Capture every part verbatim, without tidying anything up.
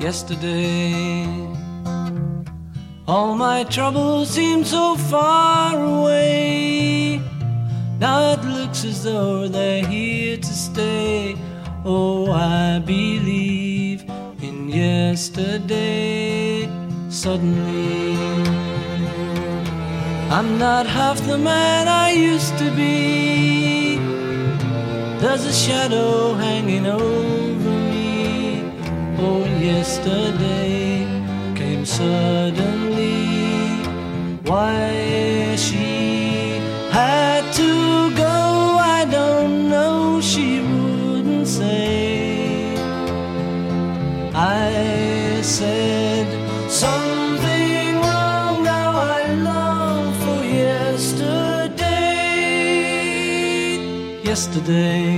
yesterday. All my troubles seem so far away. Now it looks as though they're here to stay. Oh, I believe in yesterday. Suddenly, I'm not half the man I used to be. There's a shadow hanging over me. Oh, yesterday came suddenly. Why she had to go, I don't know. She wouldn't say. I said something wrong. Now I long for yesterday. Yesterday,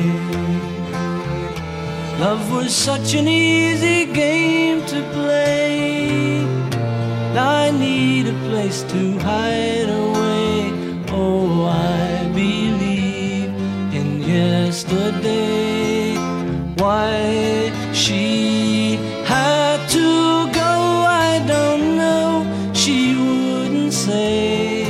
love was such an easy game to play. Now I need a place to hide away. Oh, I believe in yesterday. Why she had to go, I don't know. She wouldn't say.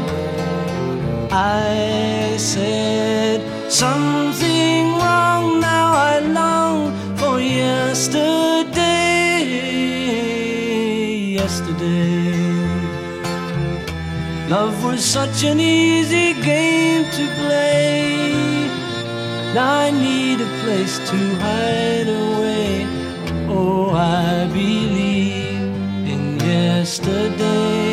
I said something wrong. Now I long for yesterday. Yesterday, love was such an easy game to play. Now I need a place to hide away. Oh, I believe in yesterday.